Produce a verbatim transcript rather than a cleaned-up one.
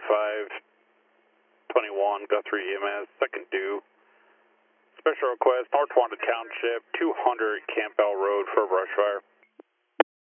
five twenty-one, Guthrie E M S, second due. Special request, North Wanda Township, two hundred Campbell Road for a brush fire.